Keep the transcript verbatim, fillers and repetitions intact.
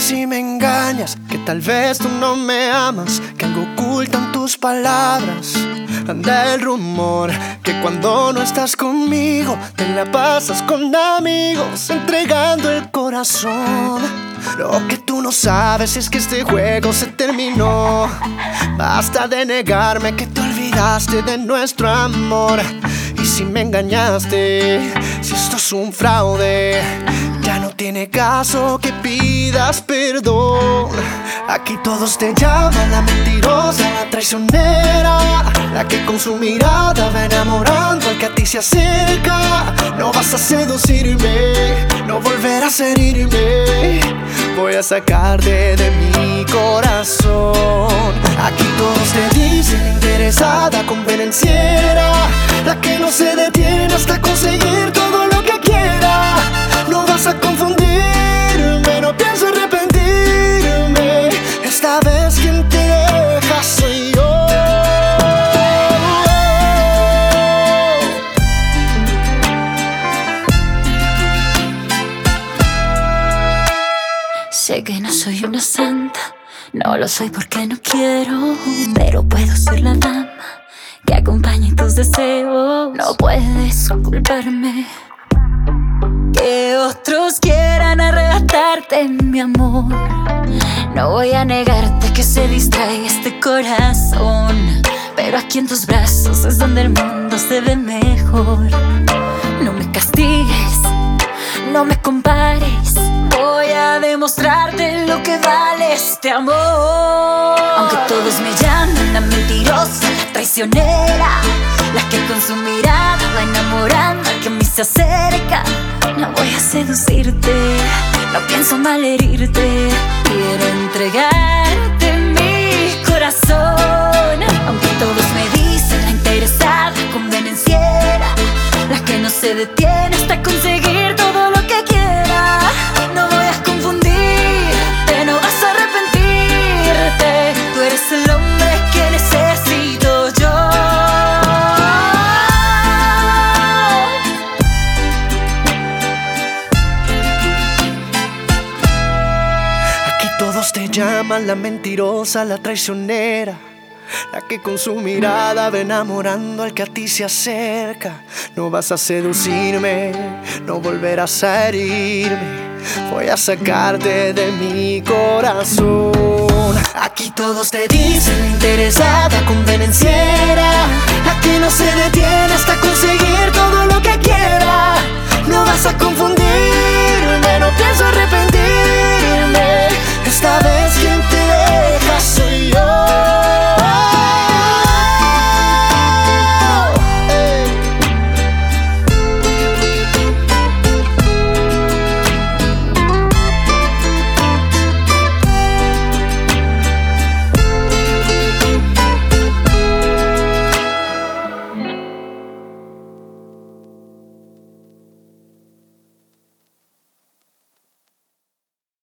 si me engañas, que tal vez tú no me amas, que algo ocultan tus palabras. Anda el rumor que cuando no estás conmigo te la pasas con amigos, entregando el corazón. Lo que tú no sabes es que este juego se terminó. Basta de negarme que te olvidaste de nuestro amor. Y si me engañaste, si esto es un fraude, ya no tiene caso que pidas perdón. Aquí todos te llaman la mentirosa, la traicionera, la que con su mirada va enamorando al que a ti se acerca. No vas a seducirme, no volverás a herirme. Voy a sacarte de mi corazón. Aquí todos te dicen interesada, convenenciera, la que no se detiene hasta conseguir todo lo que quiera. No vas a confundirme, no pienso arrepentirme. Esta vez quien te deja soy yo. Sé que no soy una santa, no lo soy porque no quiero, pero puedo ser la dama que acompañe tus deseos. No puedes culparme que otros quieran arrebatarte mi amor. No voy a negarte que se distrae este corazón, pero aquí en tus brazos es donde el mundo se ve mejor. No me castigues, no me compares, voy a demostrarte lo que vale este amor. Aunque todos me llaman la mentirosa, la traicionera, la que con su mirada va enamorando al que a mí se acerca. No voy a seducirte, no pienso malherirte, quiero entregarte mi corazón. Aunque todos me dicen la interesada, convenenciera, la que no se detiene hasta conseguir todo lo que quiera. No voy a confundirte, no vas a arrepentirte. Tú eres el hombre que necesito yo. Aquí todos te llaman la mentirosa, la traicionera, la que con su mirada va enamorando al que a ti se acerca. No vas a seducirme, no volverás a herirme. Voy a sacarte de mi corazón. Aquí todos te dicen interesada, convenenciera, la que no se detiene hasta conseguir todo lo que quiera.